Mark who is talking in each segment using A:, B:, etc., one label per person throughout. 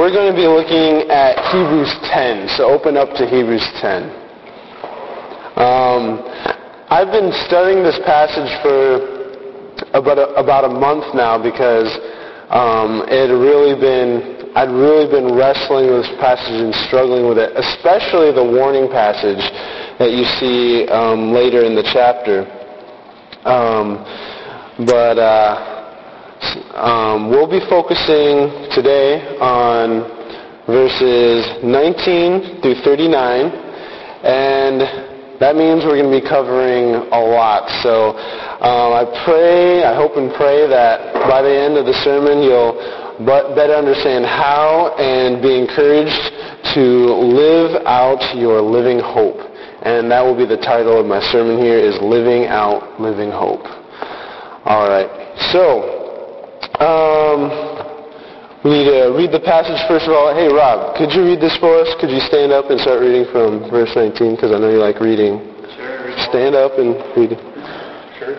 A: we're going to be looking at Hebrews 10. So open up to Hebrews 10. I've been studying this passage for about a month now because I'd really been wrestling with this passage and struggling with it, especially the warning passage that you see later in the chapter. We'll be focusing today on verses 19 through 39, and that means we're going to be covering a lot. So I hope and pray that by the end of the sermon you'll better understand how and be encouraged to live out your living hope. And that will be the title of my sermon here, is Living Out Living Hope. All right. So, we need to read the passage first of all. Hey, Rob, could you read this for us? Could you stand up and start reading from verse 19? Because I know you like reading.
B: Sure.
A: Stand up and read.
B: Sure.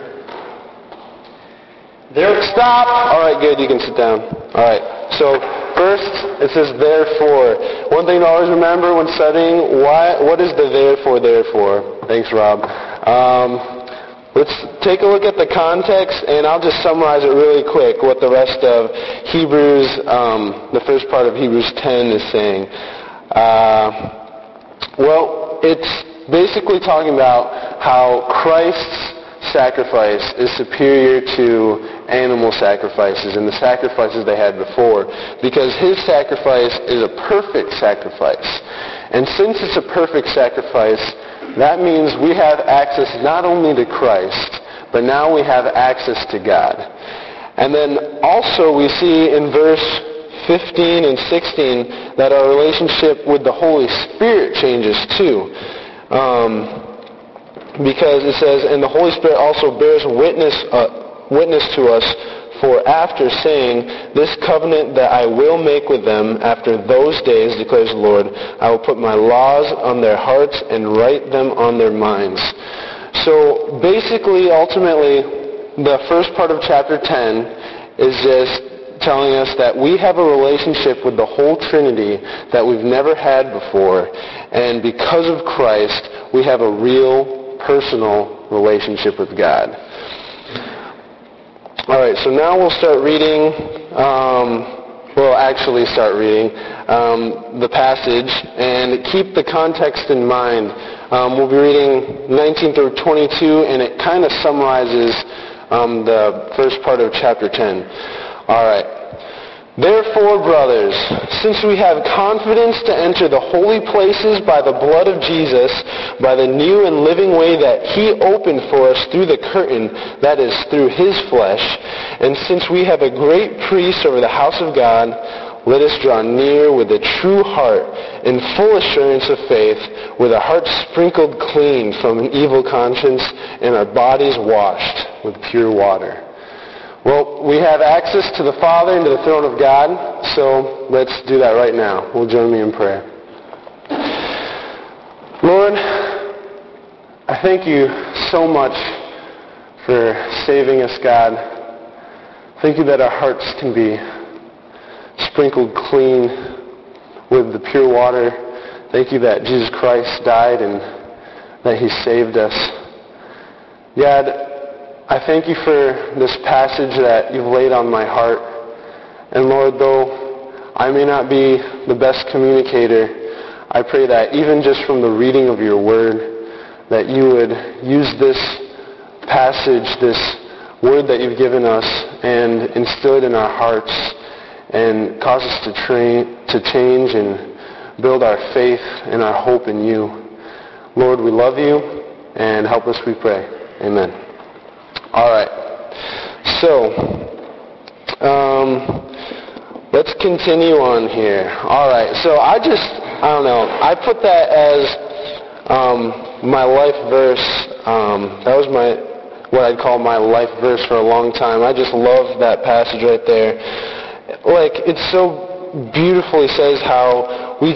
A: Stop! All right, good. You can sit down. All right. So, first, it says, therefore. One thing to always remember when studying, what is the therefore? Thanks, Rob. Let's take a look at the context, and I'll just summarize it really quick, what the rest of Hebrews, the first part of Hebrews 10 is saying. It's basically talking about how Christ's sacrifice is superior to animal sacrifices and the sacrifices they had before, because his sacrifice is a perfect sacrifice. And since it's a perfect sacrifice, that means we have access not only to Christ, but now we have access to God. And then also we see in verse 15 and 16 that our relationship with the Holy Spirit changes too. Because it says, and the Holy Spirit also bears witness to us, for after saying, this covenant that I will make with them after those days, declares the Lord, I will put my laws on their hearts and write them on their minds. So basically, ultimately, the first part of chapter 10 is just telling us that we have a relationship with the whole Trinity that we've never had before. And because of Christ, we have a real personal relationship with God. All right, so now we'll start reading, the passage, and keep the context in mind. We'll be reading 19 through 22, and it kind of summarizes the first part of chapter 10. All right. Therefore, brothers, since we have confidence to enter the holy places by the blood of Jesus, by the new and living way that he opened for us through the curtain, that is, through his flesh, and since we have a great priest over the house of God, let us draw near with a true heart, in full assurance of faith, with a heart sprinkled clean from an evil conscience, and our bodies washed with pure water. Well, we have access to the Father and to the throne of God, so let's do that right now. Will join me in prayer. Lord, I thank you so much for saving us, God. Thank you that our hearts can be sprinkled clean with the pure water. Thank you that Jesus Christ died and that he saved us. God, I thank you for this passage that you've laid on my heart. And Lord, though I may not be the best communicator, I pray that even just from the reading of your word, that you would use this passage, this word that you've given us, and instill it in our hearts and cause us to change and build our faith and our hope in you. Lord, we love you, and help us, we pray. Amen. All right, so let's continue on here. All right, so I put that as my life verse. That was what I'd call my life verse for a long time. I just love that passage right there. Like, it so beautifully says how we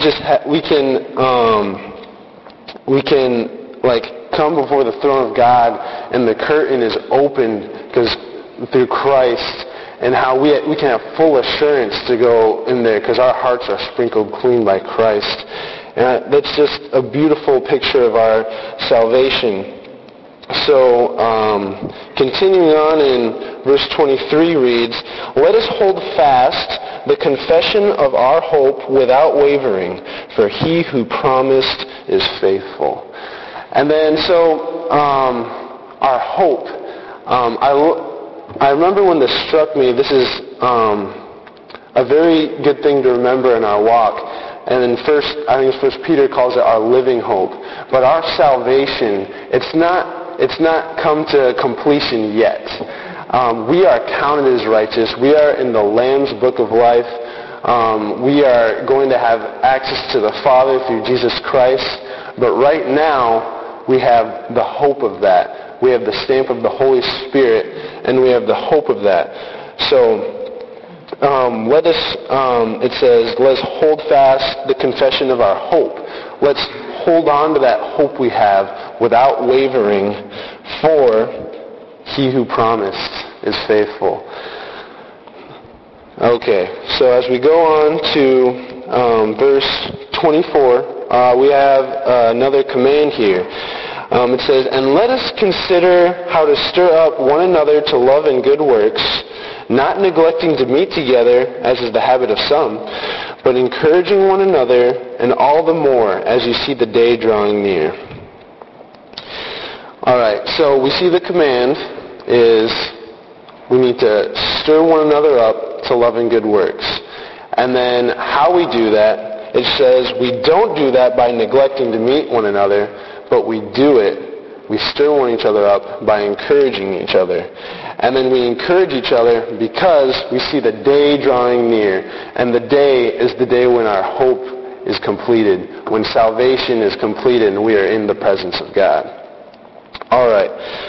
A: can come before the throne of God, and the curtain is opened through Christ, and how we can have full assurance to go in there because our hearts are sprinkled clean by Christ. And that's just a beautiful picture of our salvation. So, continuing on in verse 23 reads, "Let us hold fast the confession of our hope without wavering, for he who promised is faithful." And then, our hope. I remember when this struck me, this is a very good thing to remember in our walk. And then I think First Peter calls it our living hope. But our salvation, it's not come to completion yet. We are counted as righteous. We are in the Lamb's book of life. We are going to have access to the Father through Jesus Christ. But right now, we have the hope of that. We have the stamp of the Holy Spirit, and we have the hope of that. So, it says, let us hold fast the confession of our hope. Let's hold on to that hope we have without wavering, for he who promised is faithful. Okay, so as we go on to verse 24, we have another command here. It says, "And let us consider how to stir up one another to love and good works, not neglecting to meet together, as is the habit of some, but encouraging one another, and all the more as you see the day drawing near." All right, so we see the command is we need to stir one another up to love and good works. And then how we do that, it says we don't do that by neglecting to meet one another, but we stir one each other up by encouraging each other. And then we encourage each other because we see the day drawing near. And the day is the day when our hope is completed, when salvation is completed and we are in the presence of God. All right.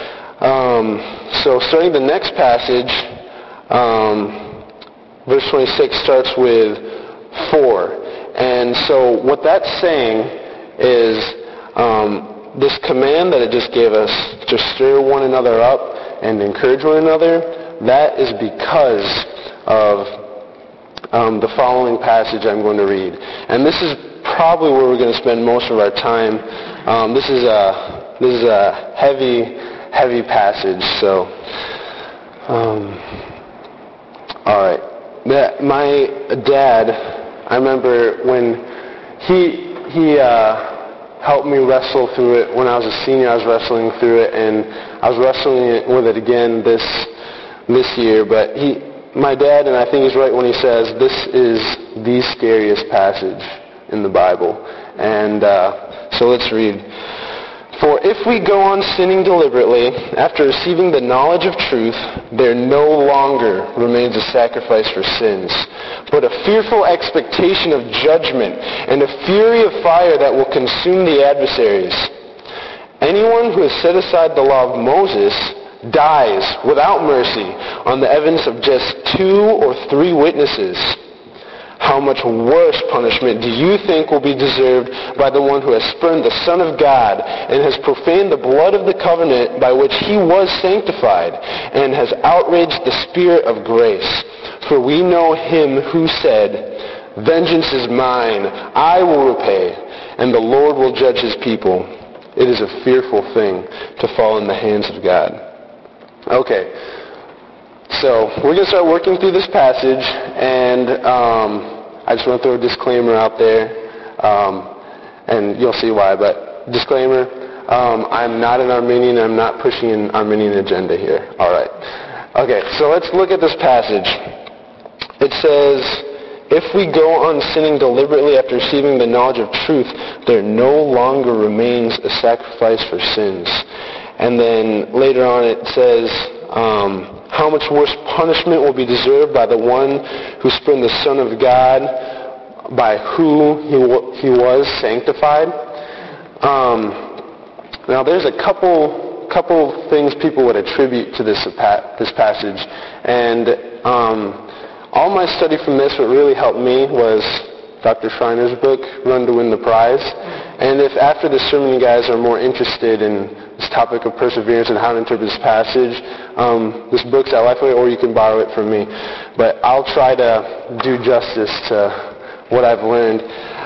A: So starting the next passage, verse 26 starts with 4. And so what that's saying is this command that it just gave us to stir one another up and encourage one another, that is because of the following passage I'm going to read. And this is probably where we're going to spend most of our time. This is a heavy passage. So, all right. My dad, I remember when he helped me wrestle through it. When I was a senior, I was wrestling through it, and I was wrestling with it again this year. But my dad, and I think he's right when he says this is the scariest passage in the Bible. And so let's read. "For if we go on sinning deliberately, after receiving the knowledge of truth, there no longer remains a sacrifice for sins, but a fearful expectation of judgment and a fury of fire that will consume the adversaries. Anyone who has set aside the law of Moses dies without mercy on the evidence of just 2 or 3 witnesses. How much worse punishment do you think will be deserved by the one who has spurned the Son of God and has profaned the blood of the covenant by which he was sanctified and has outraged the Spirit of grace? For we know him who said, 'Vengeance is mine, I will repay,' and the Lord will judge his people. It is a fearful thing to fall in the hands of God." Okay. So we're going to start working through this passage, and I just want to throw a disclaimer out there, and you'll see why. But disclaimer, I'm not an Arminian. I'm not pushing an Arminian agenda here. All right. Okay, so let's look at this passage. It says, "If we go on sinning deliberately after receiving the knowledge of truth, there no longer remains a sacrifice for sins." And then later on it says, how much worse punishment will be deserved by the one who spurned the Son of God, by who he was sanctified. Now there's a couple things people would attribute to this passage, and all my study from this, what really helped me was Dr. Schreiner's book, Run to Win the Prize. And if after this sermon you guys are more interested in this topic of perseverance and how to interpret this passage, this book's at Lifeway, or you can borrow it from me. But I'll try to do justice to what I've learned.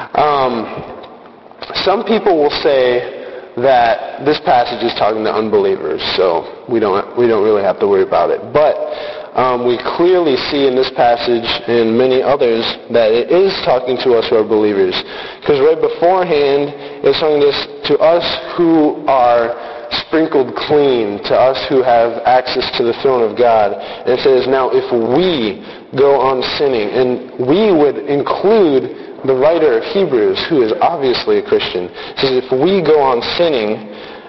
A: Some people will say that this passage is talking to unbelievers, so we don't really have to worry about it. But we clearly see in this passage and many others that it is talking to us who are believers. Because right beforehand, it's talking to us who are sprinkled clean, to us who have access to the throne of God. And it says, now if we go on sinning, and we would include the writer of Hebrews, who is obviously a Christian, says if we go on sinning,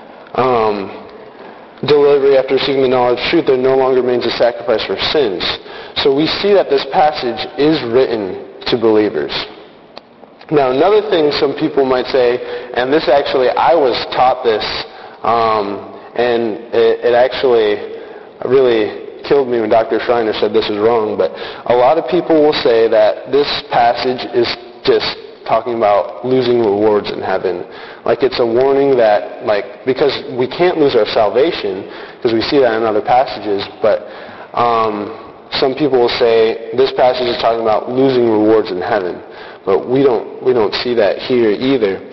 A: deliberately after seeking the knowledge of truth, there no longer remains a sacrifice for sins. So we see that this passage is written to believers. Now another thing some people might say, and this actually, I was taught this, and it actually really killed me when Dr. Schreiner said this is wrong, but a lot of people will say that this passage is just talking about losing rewards in heaven. Like it's a warning that, because we can't lose our salvation, because we see that in other passages, but some people will say this passage is talking about losing rewards in heaven. But we don't see that here either.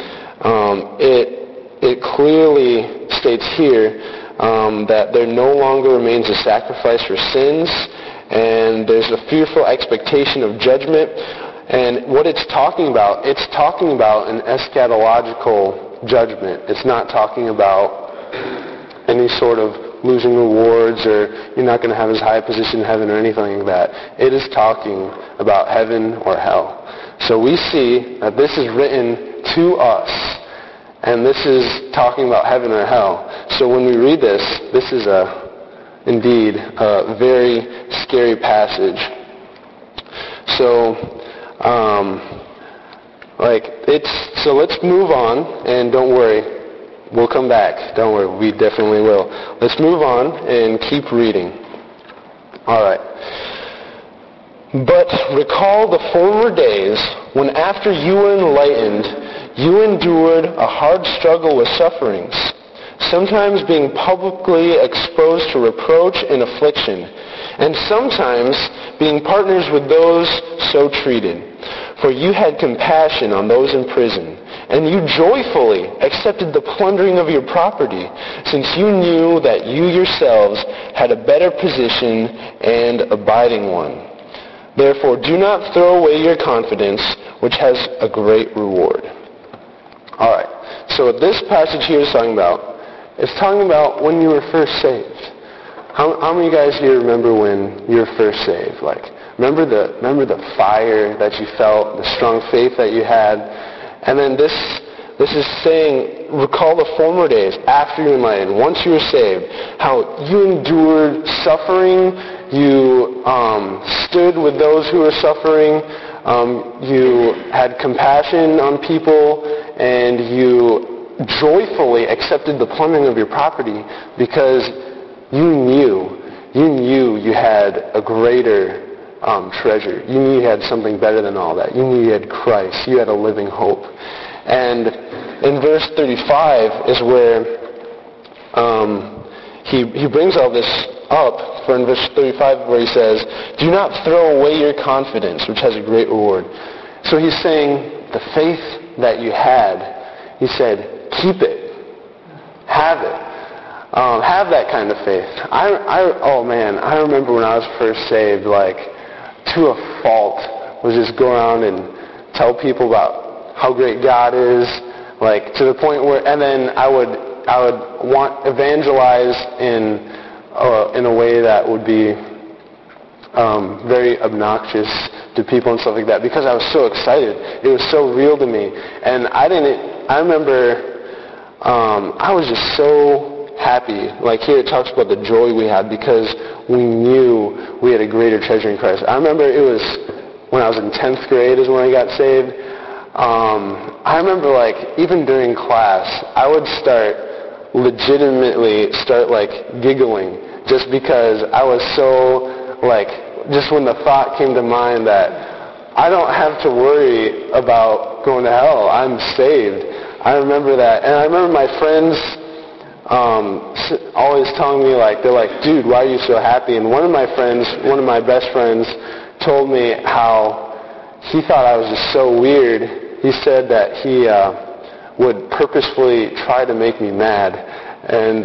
A: It clearly states here that there no longer remains a sacrifice for sins, and there's a fearful expectation of judgment. And what it's talking about an eschatological judgment. It's not talking about any sort of losing rewards, or you're not going to have as high a position in heaven or anything like that. It is talking about heaven or hell. So we see that this is written to us, and this is talking about heaven or hell. So when we read this, this is indeed a very scary passage. So so let's move on, and don't worry, we'll come back. Don't worry, we definitely will. Let's move on and keep reading. All right. But recall the former days when after you were enlightened, you endured a hard struggle with sufferings, sometimes being publicly exposed to reproach and affliction, and sometimes being partners with those so treated. For you had compassion on those in prison, and you joyfully accepted the plundering of your property, since you knew that you yourselves had a better position and abiding one. Therefore, do not throw away your confidence, which has a great reward. All right. So what this passage here is talking about, it's talking about when you were first saved. How many of you guys here remember when you were first saved? Remember the fire that you felt, the strong faith that you had? And then this is saying, recall the former days after you were enlightened, once you were saved, how you endured suffering, you stood with those who were suffering, you had compassion on people, and you joyfully accepted the plundering of your property because you knew you had a greater treasure. You knew you had something better than all that. You knew you had Christ. You had a living hope. And in verse 35 is where he brings all this up. For in verse 35 where he says, do not throw away your confidence, which has a great reward. So he's saying the faith that you had, he said, keep it. Have it. Have that kind of faith. I remember when I was first saved, to a fault, was just go around and tell people about how great God is, to the point where, and then I would evangelize in a way that would be very obnoxious to people and stuff like that, because I was so excited. It was so real to me, and I remember I was just so happy. Here it talks about the joy we had because we knew we had a greater treasure in Christ. I remember it was when I was in 10th grade is when I got saved. I remember even during class, I would legitimately start giggling just because I was so just when the thought came to mind that I don't have to worry about going to hell. I'm saved. I remember that. And I remember my friends always telling me, they're like, dude, why are you so happy? And one of my best friends, told me how he thought I was just so weird. He said that he would purposefully try to make me mad. And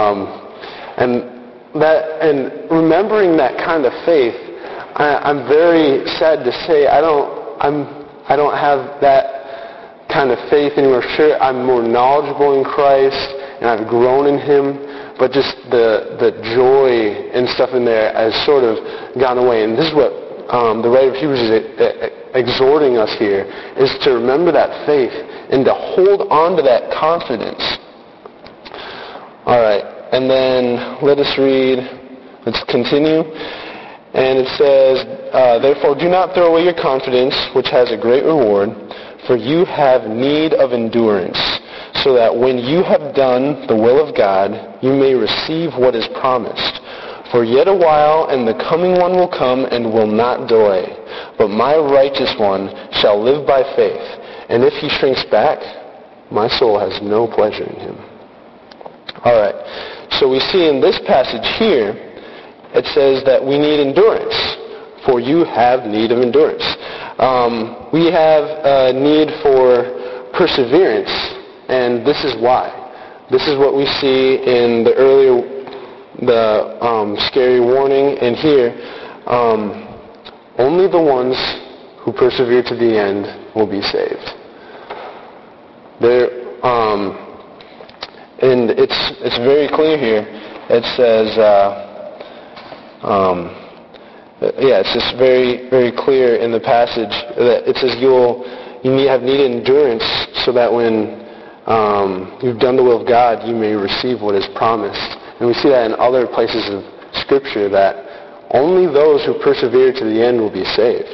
A: remembering that kind of faith, I'm very sad to say I don't have that kind of faith anymore. Sure, I'm more knowledgeable in Christ and I've grown in Him, but just the joy and stuff in there has sort of gone away. And this is what the writer of Hebrews is exhorting us here, is to remember that faith and to hold on to that confidence. All right, and then let's continue. And it says, therefore do not throw away your confidence, which has a great reward, for you have need of endurance, so that when you have done the will of God, you may receive what is promised. For yet a while, and the coming one will come and will not delay. But my righteous one shall live by faith. And if he shrinks back, my soul has no pleasure in him. All right. So we see in this passage here, it says that we need endurance. For you have need of endurance. We have a need for perseverance. And this is why. This is what we see in the earlier scary warning, and here, only the ones who persevere to the end will be saved. And it's very clear here. It says, it's just very, very clear in the passage that it says you have needed endurance so that when you've done the will of God, you may receive what is promised. And we see that in other places of Scripture, that only those who persevere to the end will be saved.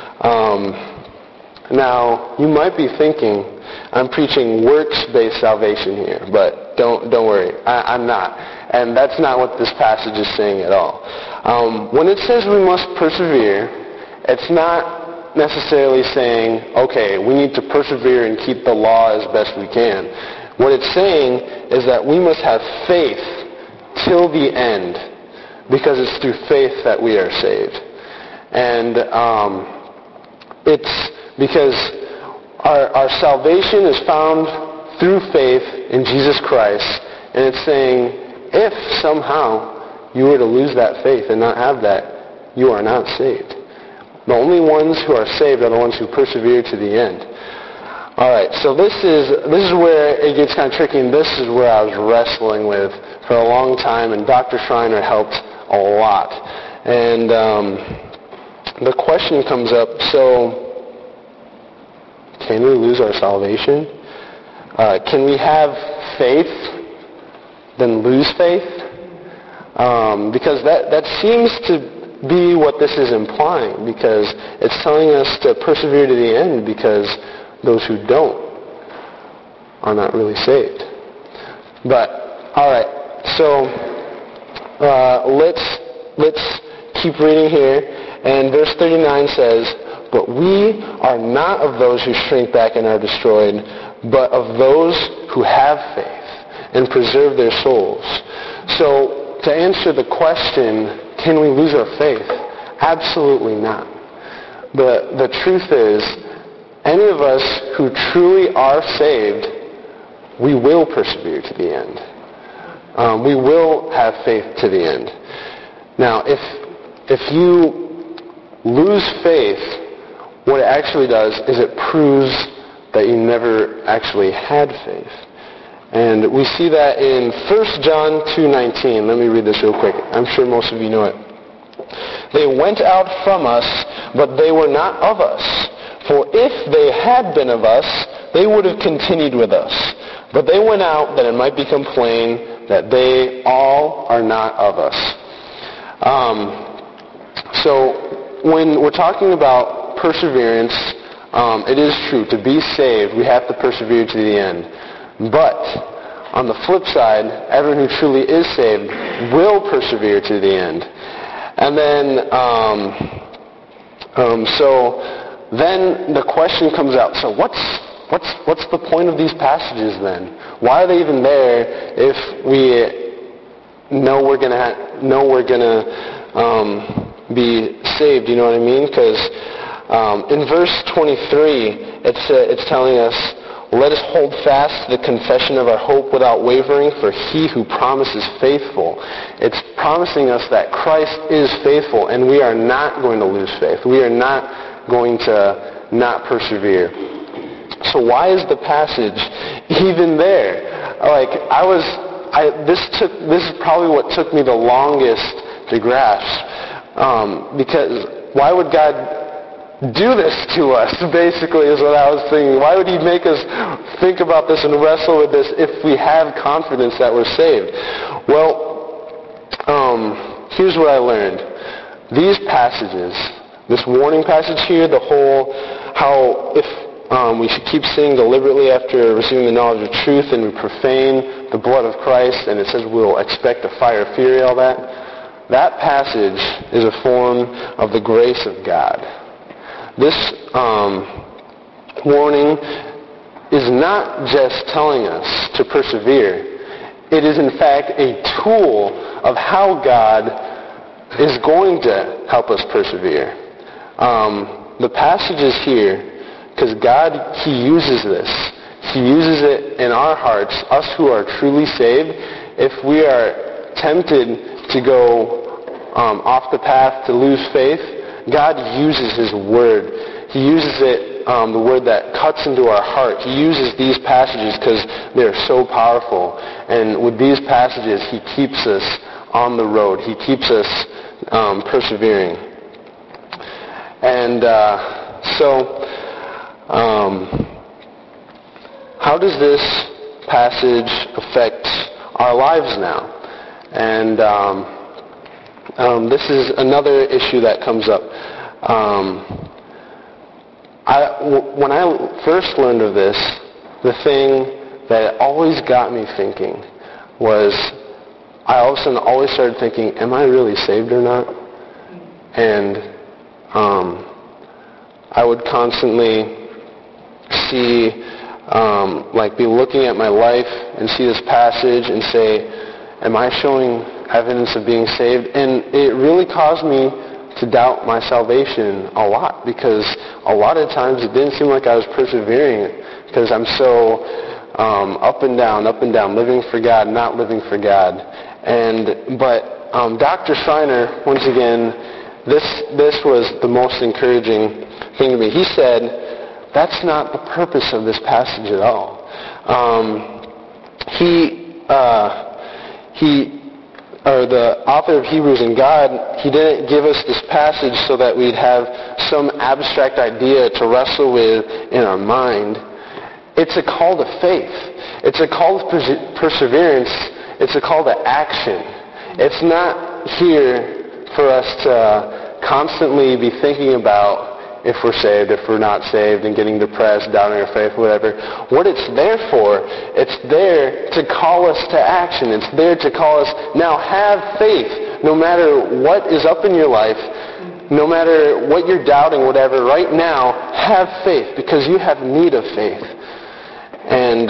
A: Now, you might be thinking, I'm preaching works-based salvation here, but don't worry, I'm not. And that's not what this passage is saying at all. When it says we must persevere, it's not necessarily saying, okay, we need to persevere and keep the law as best we can. What it's saying is that we must have faith till the end, because it's through faith that we are saved. And it's because our salvation is found through faith in Jesus Christ. And it's saying, if somehow you were to lose that faith and not have that, you are not saved. The only ones who are saved are the ones who persevere to the end. All right, so this is where it gets kind of tricky, and this is where I was wrestling with for a long time, and Dr. Schreiner helped a lot. And the question comes up, so can we lose our salvation? Can we have faith, then lose faith? Because that seems to be what this is implying, because it's telling us to persevere to the end, because those who don't are not really saved. But, all right, so let's keep reading here. And verse 39 says, but we are not of those who shrink back and are destroyed, but of those who have faith and preserve their souls. So, to answer the question, can we lose our faith? Absolutely not. The truth is, any of us who truly are saved, we will persevere to the end. We will have faith to the end. Now, if you lose faith, what it actually does is it proves that you never actually had faith. And we see that in 1 John 2:19. Let me read this real quick. I'm sure most of you know it. They went out from us, but they were not of us. For if they had been of us, they would have continued with us. But they went out that it might become plain that they all are not of us. So when we're talking about perseverance, it is true. To be saved, we have to persevere to the end. But on the flip side, everyone who truly is saved will persevere to the end. And then, then the question comes out, so what's the point of these passages then? Why are they even there if we know we're gonna be saved? You know what I mean? Because in verse 23, it's telling us, let us hold fast the confession of our hope without wavering, for he who promises faithful. It's promising us that Christ is faithful, and we are not going to lose faith. We are not going to not persevere. So why is the passage even there? This is probably what took me the longest to grasp. Because why would God do this to us, basically, is what I was thinking. Why would he make us think about this and wrestle with this if we have confidence that we're saved? Well, here's what I learned. These passages, this warning passage here, the whole, how if we should keep sinning deliberately after receiving the knowledge of truth, and we profane the blood of Christ, and it says we'll expect a fire of fury, all that. That passage is a form of the grace of God. This warning is not just telling us to persevere. It is, in fact, a tool of how God is going to help us persevere. The passage is here because God, he uses this. He uses it in our hearts, us who are truly saved. If we are tempted to go off the path, to lose faith, God uses his word. He uses it, the word that cuts into our heart. He uses these passages because they're so powerful. And with these passages, he keeps us on the road. He keeps us persevering. And how does this passage affect our lives now? And this is another issue that comes up. When I first learned of this, the thing that always got me thinking was, I all of a sudden always started thinking, am I really saved or not? And I would constantly see, be looking at my life and see this passage and say, am I showing evidence of being saved? And it really caused me to doubt my salvation a lot, because a lot of times it didn't seem like I was persevering, because I'm so up and down, living for God, not living for God. But Dr. Schreiner, once again, this was the most encouraging thing to me. He said, that's not the purpose of this passage at all. The author of Hebrews, and God, he didn't give us this passage so that we'd have some abstract idea to wrestle with in our mind. It's a call to faith. It's a call to perseverance. It's a call to action. It's not here for us to constantly be thinking about if we're saved, if we're not saved, and getting depressed, doubting our faith, whatever. What it's there for, it's there to call us to action. It's there to call us, now have faith. No matter what is up in your life, no matter what you're doubting, whatever, right now, have faith, because you have need of faith. And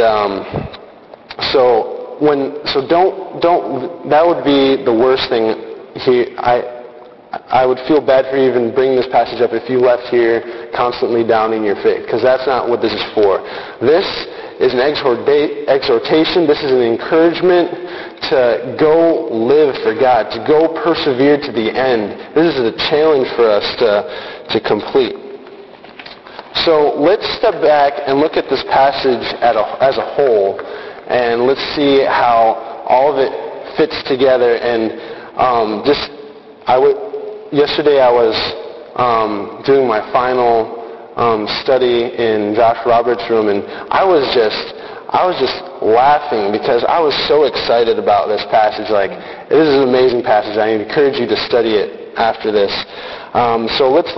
A: that would be the worst thing here. I would feel bad for you even bringing this passage up if you left here constantly doubting your faith, because that's not what this is for. This is an exhortation. This is an encouragement to go live for God, to go persevere to the end. This is a challenge for us to complete. So let's step back and look at this passage as a whole, and let's see how all of it fits together. And yesterday I was doing my final study in Josh Roberts' room, and I was just laughing because I was so excited about this passage. This is an amazing passage. I encourage you to study it after this. So let's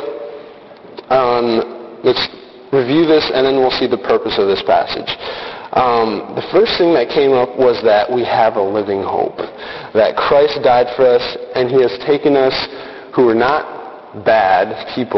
A: review this, and then we'll see the purpose of this passage. The first thing that came up was that we have a living hope, that Christ died for us, and he has taken us who are not bad people.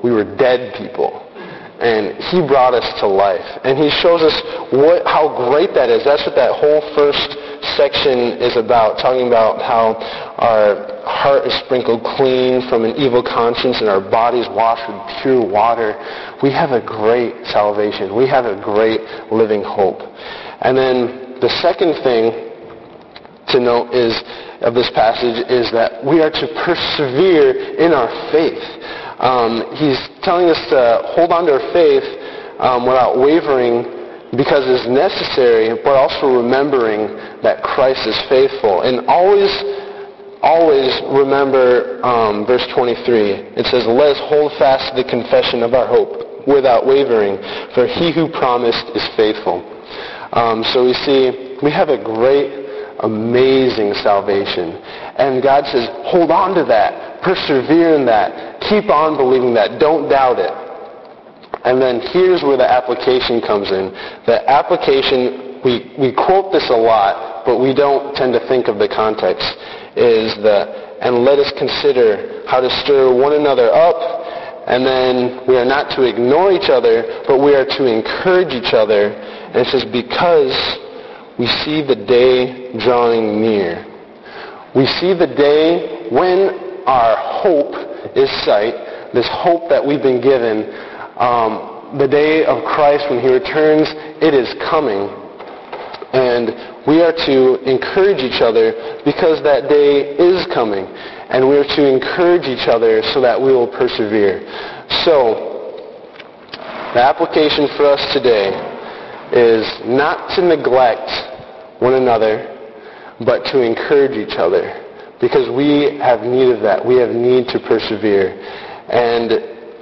A: we were dead people. And he brought us to life. And he shows us how great that is. That's what that whole first section is about, talking about how our heart is sprinkled clean from an evil conscience and our bodies washed with pure water. We have a great salvation. We have a great living hope. And then the second thing to note of this passage is that we are to persevere in our faith. He's telling us to hold on to our faith without wavering, because it's necessary, but also remembering that Christ is faithful. And always remember verse 23. It says, "Let us hold fast to the confession of our hope without wavering, for he who promised is faithful." So we see we have a great, amazing salvation. And God says, hold on to that. Persevere in that. Keep on believing that. Don't doubt it. And then here's where the application comes in. The application, we quote this a lot, but we don't tend to think of the context, is and let us consider how to stir one another up. And then we are not to ignore each other, but we are to encourage each other. And it says, because we see the day drawing near. We see the day when our hope is sight, this hope that we've been given. The day of Christ when he returns, it is coming. And we are to encourage each other because that day is coming. And we are to encourage each other so that we will persevere. So, the application for us today is not to neglect one another, but to encourage each other. Because we have need of that. We have need to persevere. And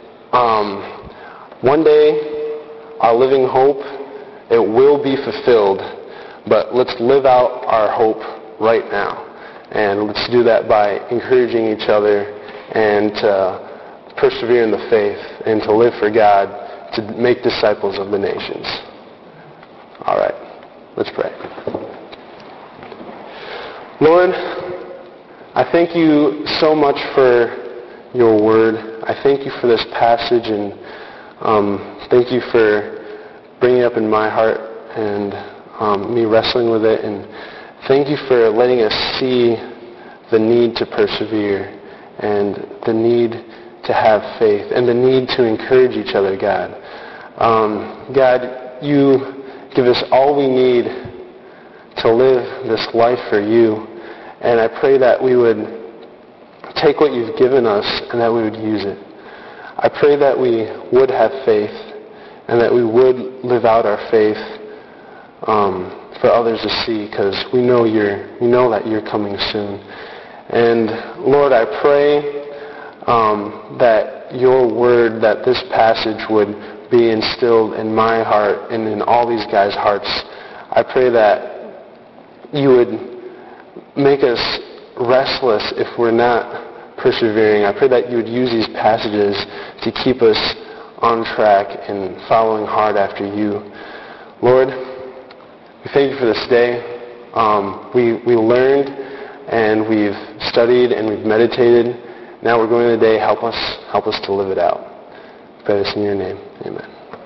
A: one day, our living hope, it will be fulfilled. But let's live out our hope right now. And let's do that by encouraging each other and to persevere in the faith and to live for God, to make disciples of the nations. All right, let's pray. Lord, I thank you so much for your word. I thank you for this passage, and thank you for bringing it up in my heart and me wrestling with it. And thank you for letting us see the need to persevere and the need to have faith and the need to encourage each other, God. God, you give us all we need to live this life for you. And I pray that we would take what you've given us and that we would use it. I pray that we would have faith and that we would live out our faith for others to see, because we know that you're coming soon. And Lord, I pray that your word, that this passage would be instilled in my heart and in all these guys' hearts. I pray that you would make us restless if we're not persevering. I pray that you would use these passages to keep us on track and following hard after you. Lord, we thank you for this day. We learned and we've studied and we've meditated. Now we're going today. Help us to live it out. I pray this in your name. Amen.